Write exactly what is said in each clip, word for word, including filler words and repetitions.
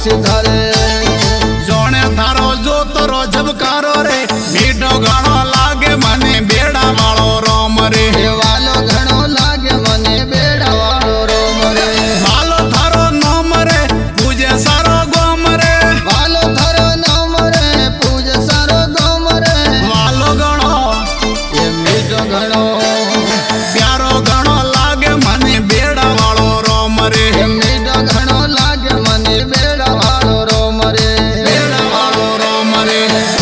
सिधारे जोने थारो जो तरो झबकारो रे मीठो घणो लागे मने बेड़ा वालो रोम रे वालो घणो लागे मने बेड़ा वालो रोम रे वालो थारो नोम रे पूजे सारो गोम रे वालो थारो नोम रे पूजे सारो गोम रे वालो घणो ये मीठो घणो प्यारो घणो लागे मने बेड़ा वालो रोम रे मीठो घणो लागे मने बेड़ा वालो रोम रे बेड़ा वालो रोम रे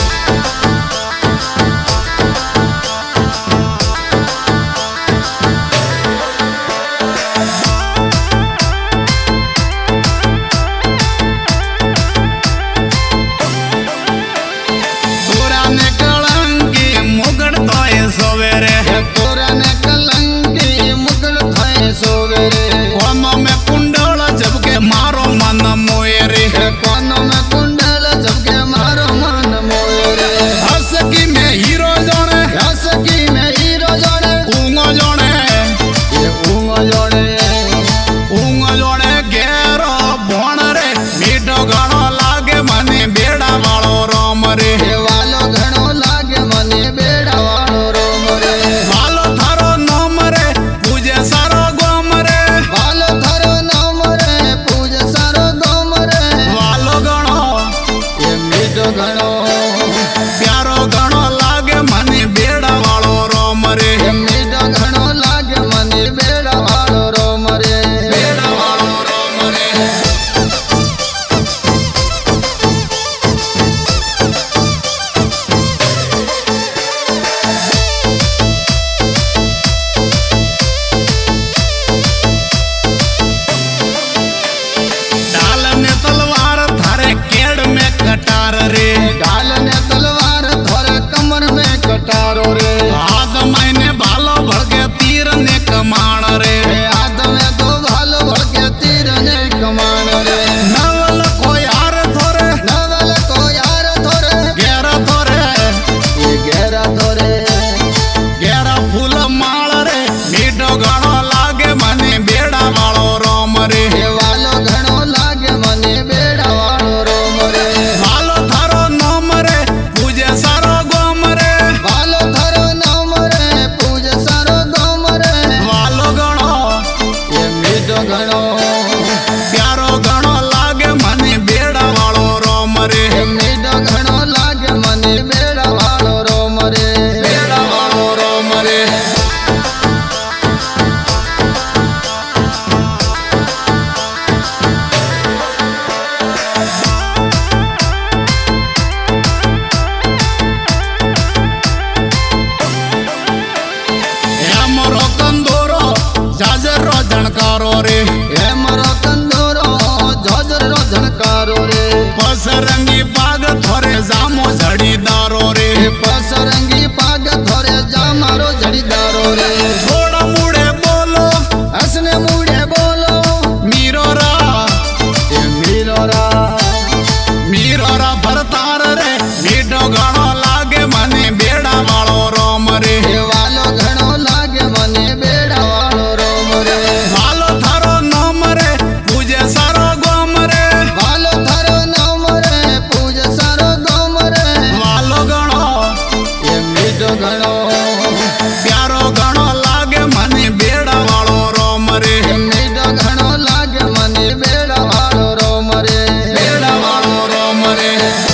पुराने कलंकी मुगड़ तोय सवेरे पुराने कलंकी मुगड़ थाए सोवेरे कोनो में कुंडल जबके मारो मन मोए रे कोनो में कुंडल जबके मारो मन मोरे हस की में हीरो जोने हस की में हीरो जोड़े ऊंगो जोने ये ऊंगो जोड़े ऊंगो जोने गेरो भोण रे मीठो घणो लागे मने बेड़ा वालो रोम रे ये वालो घणो लागे मने बेड़ा वालो रोम रे वालो थारो नोम रे पूजे सारो गोम रे वालो थारो नाम रे पूज सारो गोम रे वालो घणो ये मीठो घणो प्यारो घणो लागे मने बेड़ा वालो रोम रे ये मीठो घणो लागे मने बेड़ा वालो रोम रे बेड़ा वालो रोम रे डाल में तलवार थारे केड़ में कटार रे ढाल ने तलवार थोड़े कमर में कटारो रे हाथ मैंने भालो भड़के तीर ने कमान रे हाथ में तो भालो भड़के तीर ने कमान रे नवल को यार थोरे नवल को यार थोरे घेरा थोरे ये घेरा थोरे घेरा फूल माल रे मीठो घणो लागे मने बेड़ा वालो रोम रे ये वालो घणो लागे मने बेड़ा वालो रोम रे वालो थारो नोम रे पूजे सारो गोम रे वालो थारो नाम रे पूज सारो गोम रे वालो घणो ये मीठो घणो प्यारो घणो लागे मने बेड़ा वालो रोम रे ये मीठो घणो लागे मने बेड़ा वालो रोम रे बेड़ा वालो रोम रे मोरो कंदोरो जाजरो झणकारो रे हे मरो कंदोरो झोझर रो झणकारो रे पसरंगी पाग थोरे जामो झड़ीदारो रे हे पसरंगी पाग थोरे जा मारो झड़ीदारो रे थोड़ा मुड़े बोलो हसने मुड़े बोलो मीरो रा ये मीरो रा मीरो रा भरतार रे मीठो घणो लागे मने बेड़ा वालो रोम रे हे वालो घणो लागे मने बेड़ा वालो रोम रे वालो थारो नोम रे पूजे सारो गोम रे वालो थारो नाम रे पूज सारो गोम रे वालो घणो ये मीठो घणो प्यारो घणो लागे मने बेड़ा वालो रोम रे ये मीठो घणो लागे मने बेड़ा वालो रोम रे बेड़ा वालो रोम रे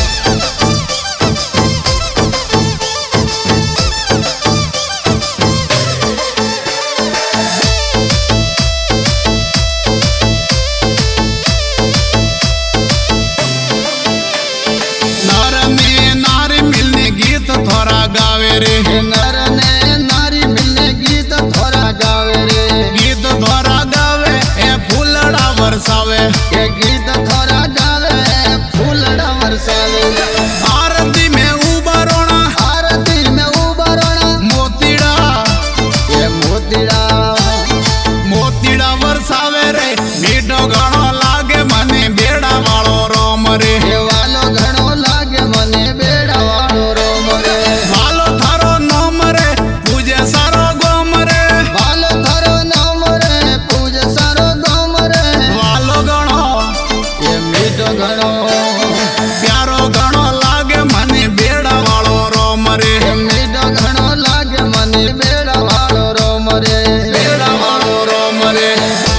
नर में नारी मिलने गीत थोड़ा गावे रे हे नर ने नारी मिलने गीत थोड़ा गावे रे गीत थोड़ा गावे ए फूलड़ा बरसावे ये गीत थोड़ा गावे फूलड़ा बरसावे आरती में उबरोना आरती में उबरोना मोतीड़ा ये मोतीड़ा मोतीड़ा बरसावे रे मीठो घणो लागे मने बेड़ा वालो रोम रे ये वालो घणो लागे मने बेड़ा वालो रोम रे वालो थारो नोम रे पूजे सारो गोम रे वालो थारो नाम रे पूज सारो गोम रे वालो घणो ये ઘણો प्यारो घणो लागे मने बेड़ा वालो रोम रे મીઠો ઘણો લાગે મને બેડા વાળો રોમ રે बेड़ा वालो रोम रे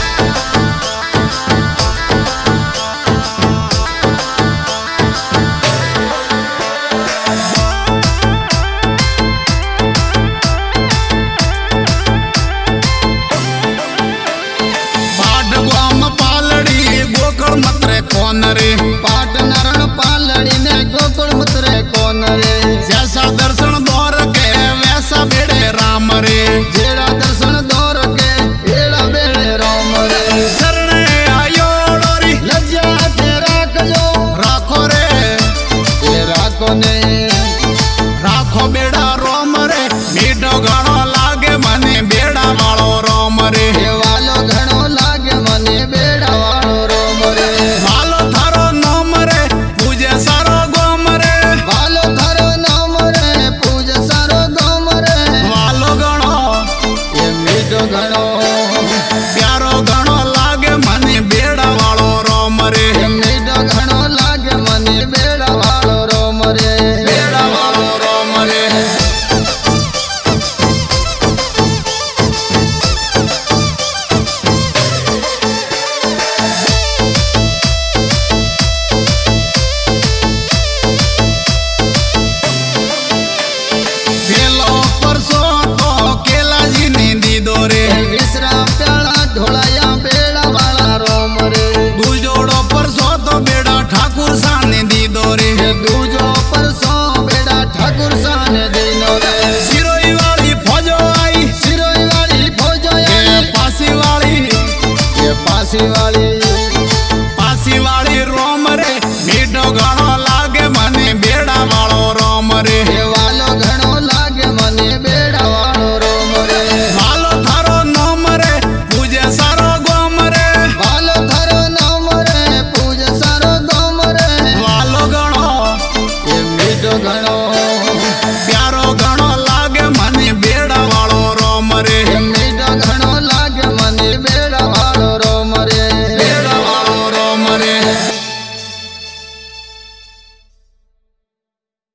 कौन रे पाट नरण पालड़ी ने गोकुल मुतरे कौन रे जैसा दर्शन दौर के वैसा बेड़े राम रे जेड़ा दर्शन दौर के एड़ा बेड़े राम रे शरणे आयो डोरी लज्जा के राखजो राखो रे ए राखो ने राखो बेड़ा रोम रे मीठो घणो लागे मने बेड़ा वालो रोम रे ए वालो घणो लागे मने बेड़ा वालो रोम रे वालो थारो नोम रे पूजे सारो गोम रे वालो थारो नाम रे पूज सारो गोम रे वालो घणो ए मीठो घणो प्यारो घणो लागे मने बेड़ा वालो रोम रे ए मीठो घणो लागे मने बेड़ा